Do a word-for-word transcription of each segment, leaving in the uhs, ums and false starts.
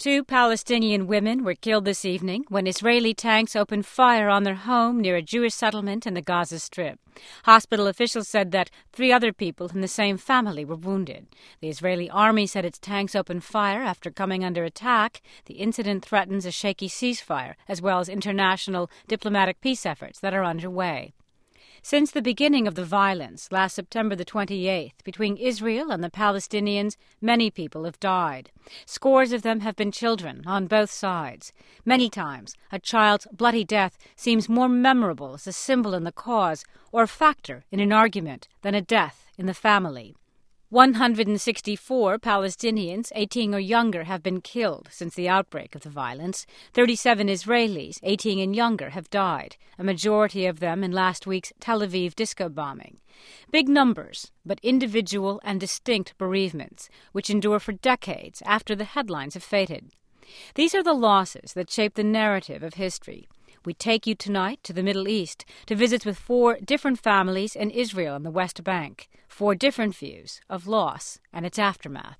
Two Palestinian women were killed this evening when Israeli tanks opened fire on their home near a Jewish settlement in the Gaza Strip. Hospital officials said that three other people in the same family were wounded. The Israeli army said its tanks opened fire after coming under attack. The incident threatens a shaky ceasefire, as well as international diplomatic peace efforts that are underway. Since the beginning of the violence, last September the twenty-eighth, between Israel and the Palestinians, many people have died. Scores of them have been children on both sides. Many times, a child's bloody death seems more memorable as a symbol in the cause or a factor in an argument than a death in the family. one hundred sixty-four Palestinians, eighteen or younger, have been killed since the outbreak of the violence. thirty-seven Israelis, eighteen and younger, have died, a majority of them in last week's Tel Aviv disco bombing. Big numbers, but individual and distinct bereavements, which endure for decades after the headlines have faded. These are the losses that shape the narrative of history. We take you tonight to the Middle East to visit with four different families in Israel and the West Bank, four different views of loss and its aftermath.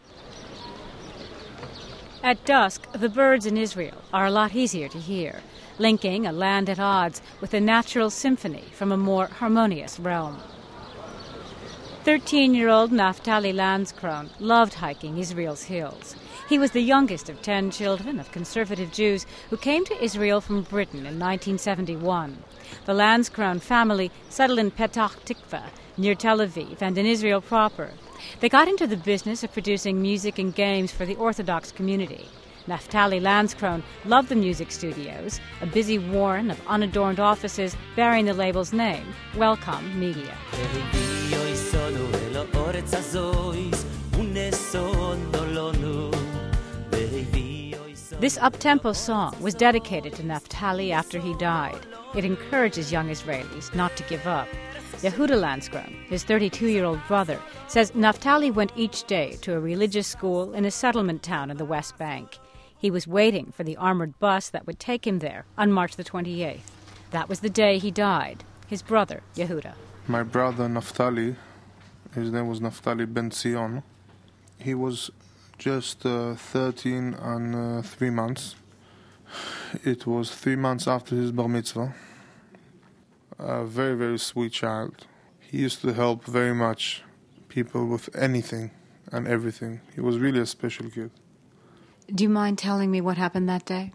At dusk, the birds in Israel are a lot easier to hear, linking a land at odds with a natural symphony from a more harmonious realm. Thirteen-year-old Naftali Landskron loved hiking Israel's hills. He was the youngest of ten children of conservative Jews who came to Israel from Britain in nineteen seventy-one. The Landskron family settled in Petach Tikva, near Tel Aviv, and in Israel proper. They got into the business of producing music and games for the Orthodox community. Naftali Landskron loved the music studios, a busy warren of unadorned offices bearing the label's name, Welcome Media. This up-tempo song was dedicated to Naftali after he died. It encourages young Israelis not to give up. Yehuda Landskron, his thirty-two-year-old brother, says Naftali went each day to a religious school in a settlement town in the West Bank. He was waiting for the armored bus that would take him there on March the twenty-eighth. That was the day he died. His brother, Yehuda. My brother Naftali, his name was Naftali Ben Zion. He was just uh, thirteen and uh, three months. It was three months after his bar mitzvah. A very, very sweet child. He used to help very much people with anything and everything. He was really a special kid. Do you mind telling me what happened that day?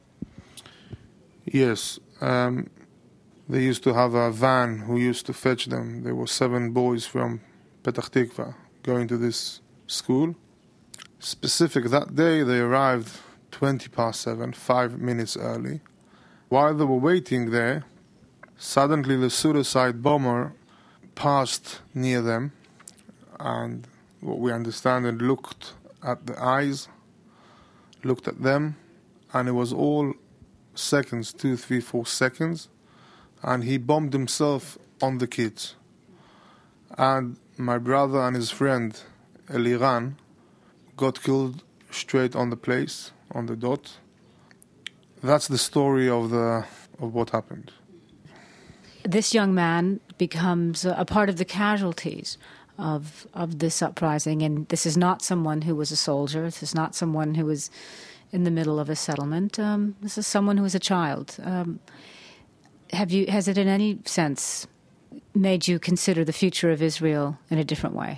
Yes. Um, they used to have a van who used to fetch them. There were seven boys from Petach Tikva going to this school. Specific that day, they arrived twenty past seven, five minutes early. While they were waiting there, suddenly the suicide bomber passed near them, and what we understand, and looked at the eyes, looked at them, and it was all seconds, two, three, four seconds, and he bombed himself on the kids. And my brother and his friend Eliran got killed straight on the place, on the dot. That's the story of the of what happened. This young man becomes a part of the casualties of of this uprising, and this is not someone who was a soldier. This is not someone who was in the middle of a settlement. Um, this is someone who was a child. Um, have you? Has it, in any sense, made you consider the future of Israel in a different way?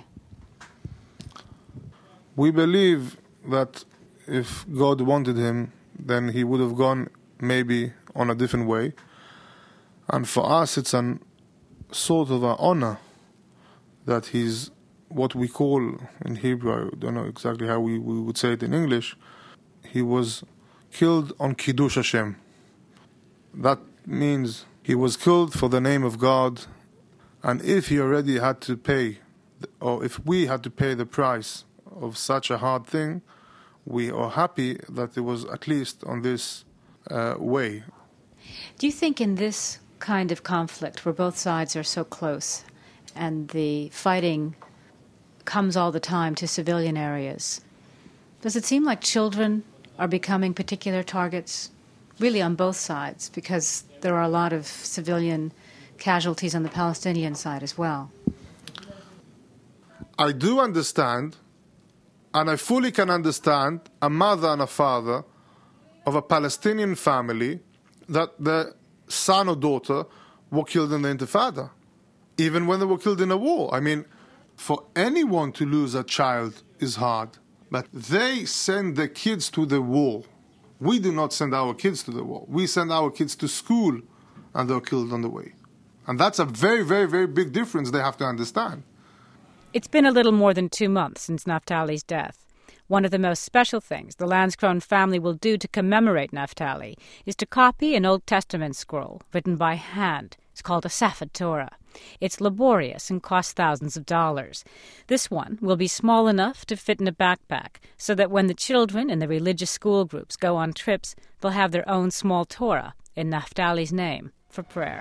We believe that if God wanted him, then he would have gone maybe on a different way. And for us, it's an sort of an honor that he's what we call in Hebrew, I don't know exactly how we, we would say it in English, he was killed on Kiddush Hashem. That means he was killed for the name of God, and if he already had to pay, or if we had to pay the price of such a hard thing, we are happy that it was at least on this uh, way. Do you think in this kind of conflict where both sides are so close and the fighting comes all the time to civilian areas, does it seem like children are becoming particular targets, really on both sides, because there are a lot of civilian casualties on the Palestinian side as well? I do understand And I fully can understand a mother and a father of a Palestinian family that the son or daughter were killed in the Intifada, even when they were killed in a war. I mean, for anyone to lose a child is hard, but they send their kids to the war. We do not send our kids to the war. We send our kids to school, and they're killed on the way. And that's a very, very, very big difference they have to understand. It's been a little more than two months since Naftali's death. One of the most special things the Landskron family will do to commemorate Naftali is to copy an Old Testament scroll written by hand. It's called a Sefer Torah. It's laborious and costs thousands of dollars. This one will be small enough to fit in a backpack so that when the children in the religious school groups go on trips, they'll have their own small Torah in Naftali's name for prayer.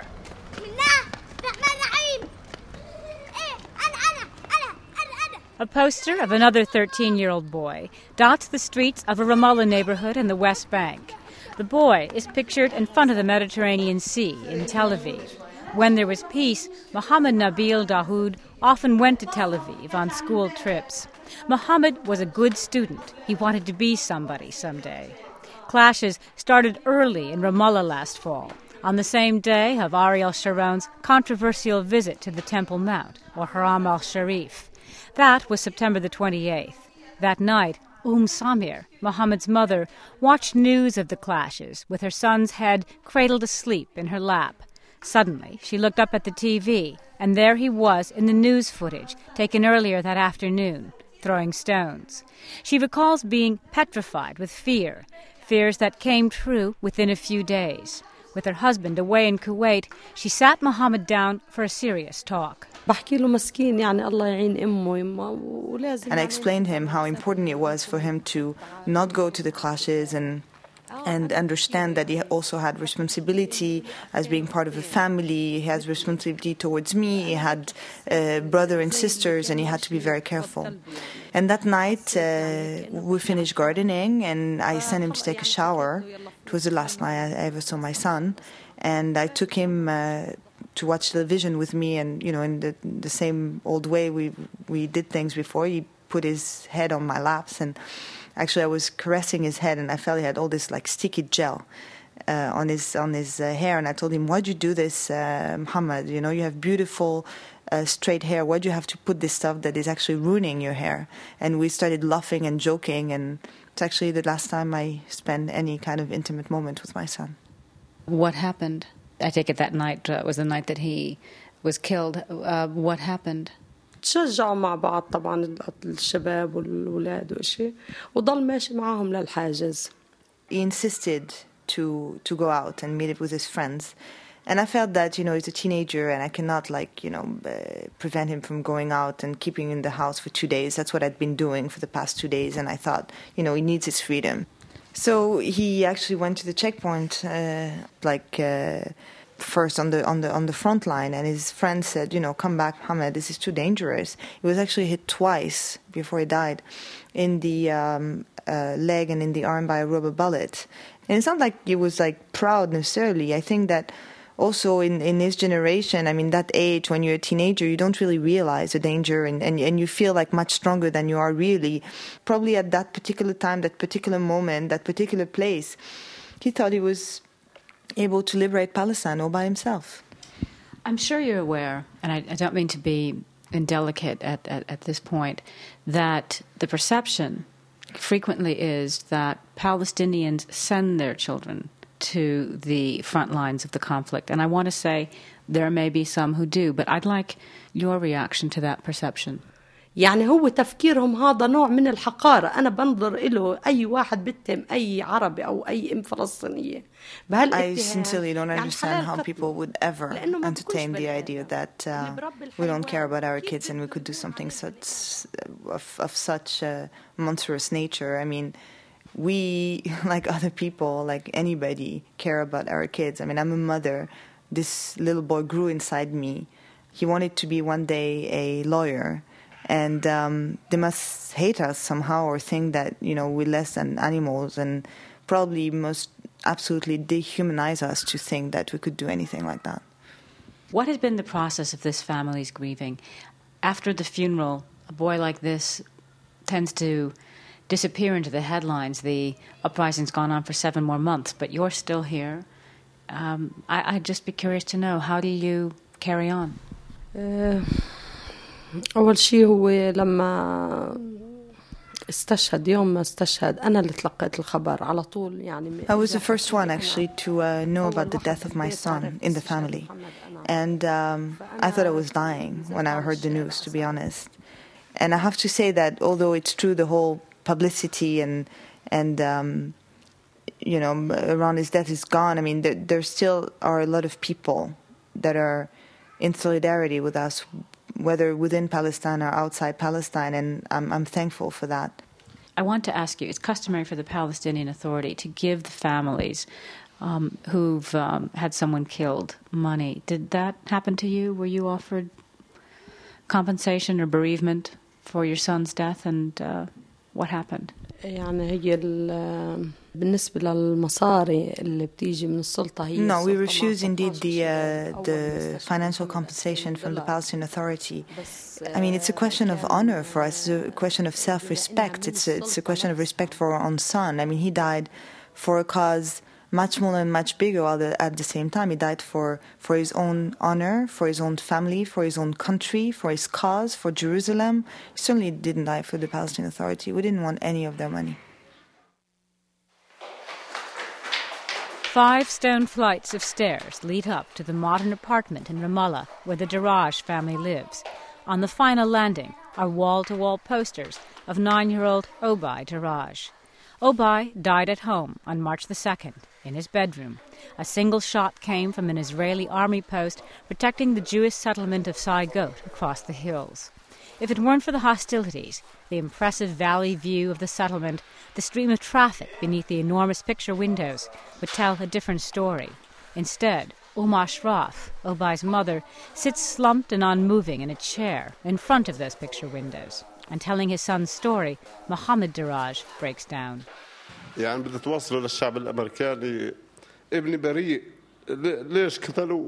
A poster of another thirteen-year-old boy dots the streets of a Ramallah neighborhood in the West Bank. The boy is pictured in front of the Mediterranean Sea in Tel Aviv. When there was peace, Mohammed Nabil Dahoud often went to Tel Aviv on school trips. Mohammed was a good student. He wanted to be somebody someday. Clashes started early in Ramallah last fall, on the same day of Ariel Sharon's controversial visit to the Temple Mount, or Haram al-Sharif. That was September the twenty-eighth. That night, Umm Samir, Mohammed's mother, watched news of the clashes with her son's head cradled asleep in her lap. Suddenly, she looked up at the T V, and there he was in the news footage taken earlier that afternoon, throwing stones. She recalls being petrified with fear, fears that came true within a few days. With her husband away in Kuwait, she sat Mohammed down for a serious talk. And I explained him how important it was for him to not go to the clashes and and understand that he also had responsibility as being part of a family. He has responsibility towards me. He had uh, brother and sisters, and he had to be very careful. And that night, uh, we finished gardening, and I sent him to take a shower. It was the last night I ever saw my son, and I took him uh, to watch television with me. And you know, in the, the same old way we we did things before, he put his head on my laps and. Actually, I was caressing his head, and I felt he had all this like sticky gel uh, on his on his uh, hair. And I told him, "Why'd you do this, uh, Muhammad? You know, you have beautiful uh, straight hair. Why'd you have to put this stuff that is actually ruining your hair?" And we started laughing and joking, and it's actually the last time I spent any kind of intimate moment with my son. What happened? I take it that night uh, was the night that he was killed. Uh, what happened? تشجعوا مع بعض طبعا الشباب والولاد وشيء وضل ماشي معاهم للحاجز. He insisted to to go out and meet up with his friends, and I felt that you know he's a teenager and I cannot like you know uh, prevent him from going out and keeping him in the house for two days. That's what I'd been doing for the past two days, and I thought you know he needs his freedom. So he actually went to the checkpoint uh, like. Uh, first on the on the on the front line, and his friend said, you know, come back, Mohammed, this is too dangerous. He was actually hit twice before he died, in the um, uh, leg and in the arm by a rubber bullet. And it's not like he was like proud necessarily. I think that also in, in his generation, I mean, that age, when you're a teenager, you don't really realize the danger, and, and, and you feel like much stronger than you are really. Probably at that particular time, that particular moment, that particular place, he thought he was able to liberate Palestine all by himself. I'm sure you're aware, and I, I don't mean to be indelicate at, at, at this point, that the perception frequently is that Palestinians send their children to the front lines of the conflict. And I want to say there may be some who do, but I'd like your reaction to that perception. يعني هو تفكيرهم هذا نوع من الحقارة. أنا بنظر إله أي واحد بيتهم أي عربي أو أي أم فلسطينية. I sincerely don't understand how people would ever entertain the idea that uh, we don't care about our kids and we could do something such of, of such a monstrous nature. I mean, we, like other people, like anybody, care about our kids. I mean, I'm a mother. This little boy grew inside me. He wanted to be one day a lawyer. And um, they must hate us somehow or think that, you know, we're less than animals, and probably most absolutely dehumanize us to think that we could do anything like that. What has been the process of this family's grieving? After the funeral, a boy like this tends to disappear into the headlines. The uprising's gone on for seven more months, but you're still here. Um, I, I'd just be curious to know, how do you carry on? Uh, أول شيء هو لما استشهد يوم ما استشهد أنا اللي تلقيت الخبر على طول يعني. I was the first one actually to uh, know about the death of my son in the family, and um, I thought I was dying when I heard the news, to be honest. And I have to say that although it's true the whole publicity and and um, you know around his death is gone, I mean there, there still are a lot of people that are in solidarity with us, whether within Palestine or outside Palestine, and I'm, I'm thankful for that. I want to ask you, it's customary for the Palestinian Authority to give the families um, who've um, had someone killed money. Did that happen to you? Were you offered compensation or bereavement for your son's death, and uh, what happened? يعني هي بالنسبة للمصاري اللي بتيجي من السلطة هي. No, we refuse indeed the uh, the financial compensation from the Palestinian Authority. I mean, it's a question of honor for us. It's a question of self-respect. It's a, it's a question of respect for our own son. I mean, he died for a cause much smaller and much bigger, while the, at the same time he died for, for his own honor, for his own family, for his own country, for his cause, for Jerusalem. He certainly didn't die for the Palestinian Authority. We didn't want any of their money. Five stone flights of stairs lead up to the modern apartment in Ramallah where the Daraj family lives. On the final landing are wall-to-wall posters of nine-year-old Obai Daraj. Obai died at home on March the second, in his bedroom. A single shot came from an Israeli army post protecting the Jewish settlement of Saigot across the hills. If it weren't for the hostilities, the impressive valley view of the settlement, the stream of traffic beneath the enormous picture windows would tell a different story. Instead, Uma Shraf, Obai's mother, sits slumped and unmoving in a chair in front of those picture windows. And telling his son's story, Mohammed Daraj breaks down. يعني بدي توصله للشعب الأمريكاني ابني بريء ليش قتلوه.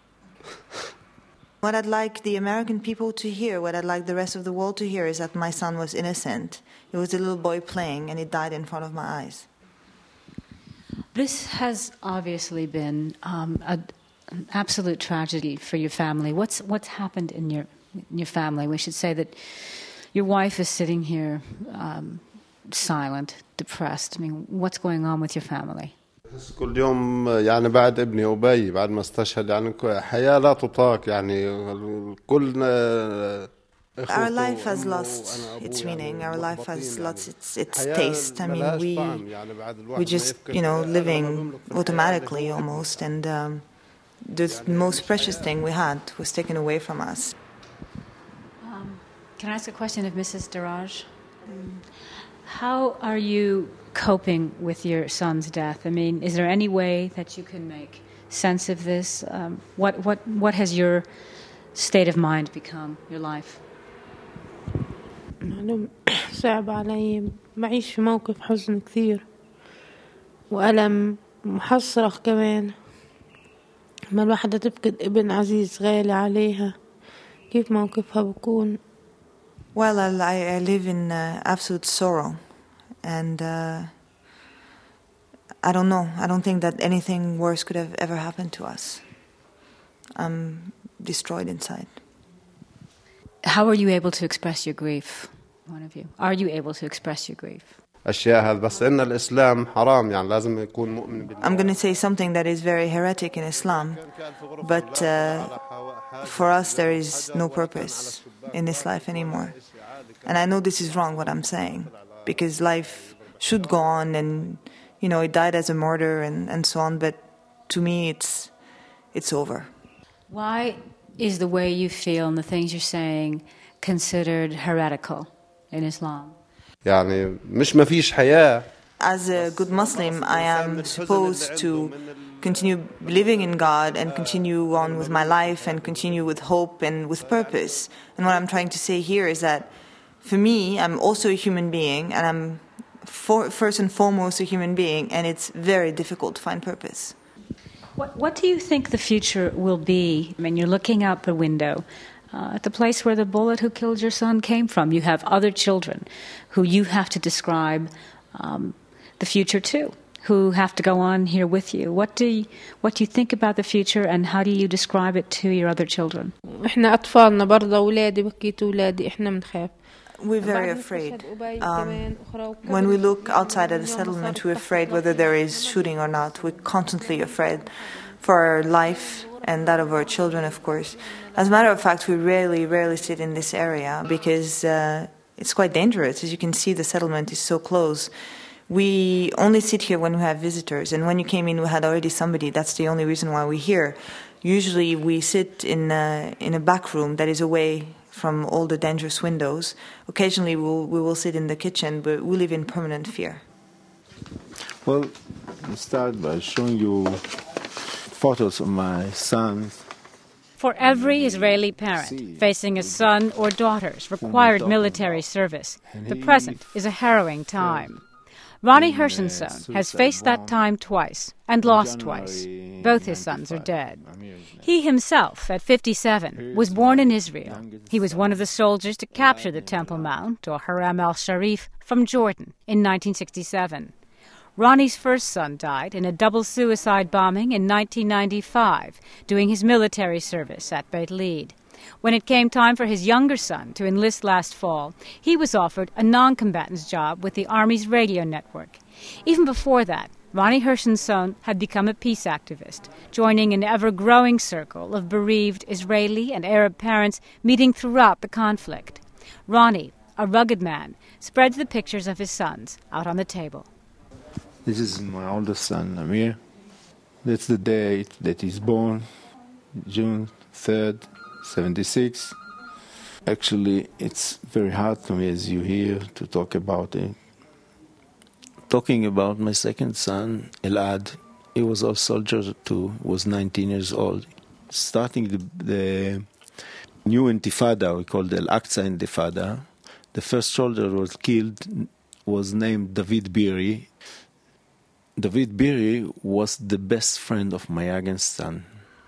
What I'd like the American people to hear, what I'd like the rest of the world to hear, is that my son was innocent. He was a little boy playing, and he died in front of my eyes. This has obviously been um, a, an absolute tragedy for your family. What's what's happened in your in your family? We should say that your wife is sitting here um, silent, depressed. I mean, what's going on with your family? كل يوم يعني بعد ابني أبي بعد ما استشهد يعني حياة لا تطاق يعني كلنا. Our life has lost its meaning. Our life has lost its its taste. I mean, we we just you know living automatically almost, and um, the most precious thing we had was taken away from us. Um, can I ask a question of Missus Daraj? How are you coping with your son's death? I mean, is there any way that you can make sense of this? Um, what what what has your state of mind become? Your life? أنا صعب علي بعيش في موقف حزن كثير وألم محصرة كمان ما الواحدة تفقد ابن عزيز غالي عليها كيف موقفها بكون. Well, I, I live in uh, absolute sorrow, and uh, I don't know. I don't think that anything worse could have ever happened to us. I'm destroyed inside. How are you able to express your grief, one of you? Are you able to express your grief? أشياء هذا بس إن الإسلام حرام يعني لازم يكون مؤمن بالله. I'm going to say something that is very heretic in Islam, but uh, for us there is no purpose in this life anymore. And I know this is wrong what I'm saying, because life should go on, and you know it died as a murder and, and so on, but to me it's it's over. Why is the way you feel and the things you're saying considered heretical in Islam? يعني مش ما فيش حياة. As a good Muslim, I am supposed to continue believing in God and continue on with my life and continue with hope and with purpose. And what I'm trying to say here is that for me, I'm also a human being, and I'm for, first and foremost a human being, and it's very difficult to find purpose. What, what do you think the future will be? I mean, you're looking out the window. uh, at the place where the bullet who killed your son came from. You have other children who you have to describe um, the future to, who have to go on here with you. What do you, what do you think about the future, and how do you describe it to your other children? إحنا أطفالنا برضه أولادي بكيت أولادي إحنا بنخاف. We're very afraid. Um, when we look outside at the settlement, we're afraid whether there is shooting or not. We're constantly afraid for our life and that of our children, of course. As a matter of fact, we rarely, rarely sit in this area because uh, it's quite dangerous. As you can see, the settlement is so close. We only sit here when we have visitors, and when you came in, we had already somebody. That's the only reason why we're here. Usually, we sit in a, in a back room that is away from all the dangerous windows. Occasionally, we'll, we will sit in the kitchen, but we live in permanent fear. Well, I'll start by showing you photos of my sons. For every Israeli parent facing a son or daughter's required military service, the present is a harrowing time. Ronnie Hershenson has faced that time twice and lost twice. Both his sons are dead. He himself, at fifty-seven, was born in Israel. He was one of the soldiers to capture the Temple Mount, or Haram al-Sharif, from Jordan in nineteen sixty-seven. Ronnie's first son died in a double suicide bombing in nineteen ninety-five, doing his military service at Beit Lead. When it came time for his younger son to enlist last fall, he was offered a non-combatant's job with the Army's radio network. Even before that, Ronnie Hershenson had become a peace activist, joining an ever-growing circle of bereaved Israeli and Arab parents meeting throughout the conflict. Ronnie, a rugged man, spreads the pictures of his sons out on the table. This is my oldest son, Amir. That's the date that he's born, June third, seventy-six. Actually, it's very hard to me, as you hear, to talk about it. Talking about my second son, Elad, he was a soldier too, was nineteen years old. Starting the, the new intifada, we called the Al-Aqsa Intifada, the first soldier who was killed was named David Biri. David Biri was the best friend of my youngest son.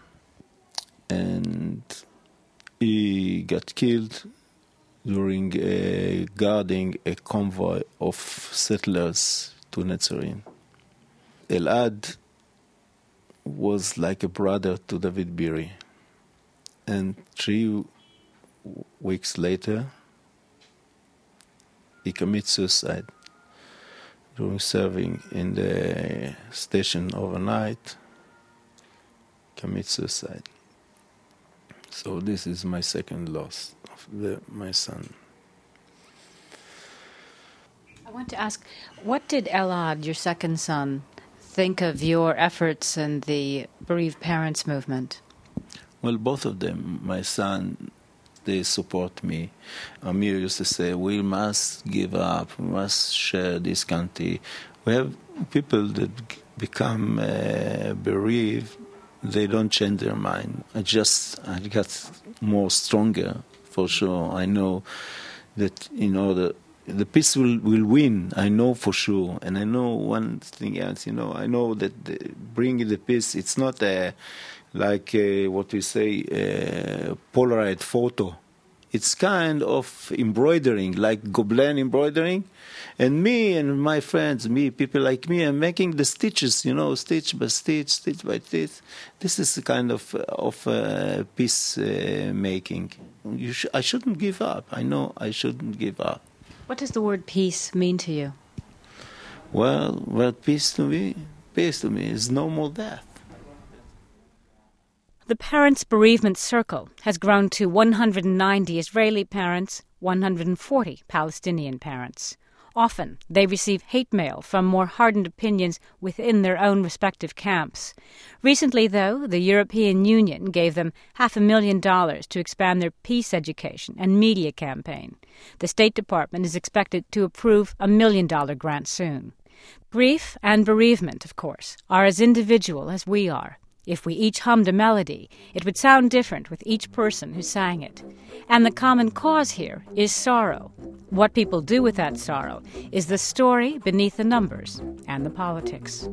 And he got killed during uh, guarding a convoy of settlers to Netzarim. Elad was like a brother to David Biri. And three weeks later, he committed suicide during serving in the station overnight. Commit suicide. So this is my second loss of the, my son. I want to ask, what did Elad, your second son, think of your efforts and the bereaved parents movement? Well, both of them, my son, they support me. Amir used to say, we must give up, we must share this country. We have people that become uh, bereaved, they don't change their mind. I just, I got more stronger, for sure. I know that, you know, the, the peace will, will win, I know for sure. And I know one thing else, you know, I know that the, bringing the peace, it's not a, like uh, what we say, uh, Polaroid photo. It's kind of embroidering, like Gobelin embroidering. And me and my friends, me, people like me, are making the stitches, you know, stitch by stitch, stitch by stitch. This is the kind of of uh, peace uh, making. You sh- I shouldn't give up. I know I shouldn't give up. What does the word peace mean to you? Well, well, peace to me, peace to me is no more death. The Parents' Bereavement Circle has grown to one hundred ninety Israeli parents, one hundred forty Palestinian parents. Often, they receive hate mail from more hardened opinions within their own respective camps. Recently, though, the European Union gave them half a million dollars to expand their peace education and media campaign. The State Department is expected to approve a million-dollar grant soon. Grief and bereavement, of course, are as individual as we are. If we each hummed a melody, it would sound different with each person who sang it. And the common cause here is sorrow. What people do with that sorrow is the story beneath the numbers and the politics.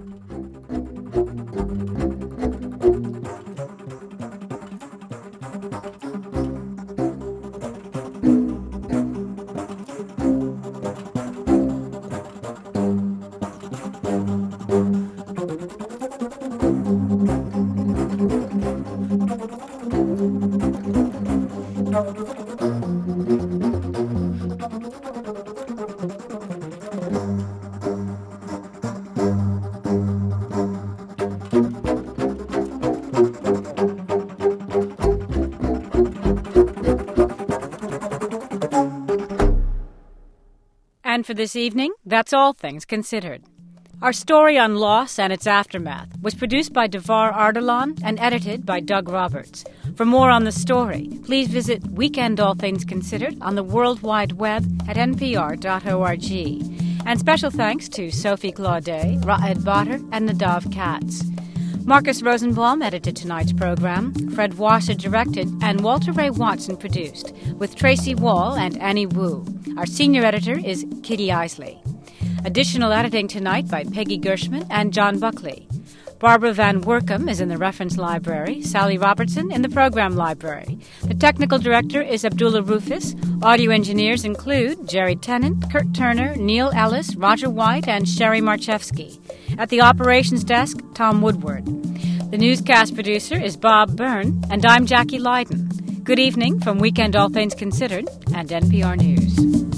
for this evening. That's All Things Considered. Our story on loss and its aftermath was produced by Devar Ardalan and edited by Doug Roberts. For more on the story, please visit Weekend All Things Considered on the World Wide Web at n p r dot org. And special thanks to Sophie Claudet, Ra'ed Bader, and Nadav Katz. Marcus Rosenbaum edited tonight's program, Fred Wasser directed, and Walter Ray Watson produced, with Tracy Wall and Annie Wu. Our senior editor is Kitty Isley. Additional editing tonight by Peggy Gershman and John Buckley. Barbara Van Workum is in the reference library, Sally Robertson in the program library. The technical director is Abdullah Rufus. Audio engineers include Jerry Tennant, Kurt Turner, Neil Ellis, Roger White, and Sherry Marchevsky. At the operations desk, Tom Woodward. The newscast producer is Bob Byrne, and I'm Jackie Leiden. Good evening from Weekend All Things Considered and N P R News.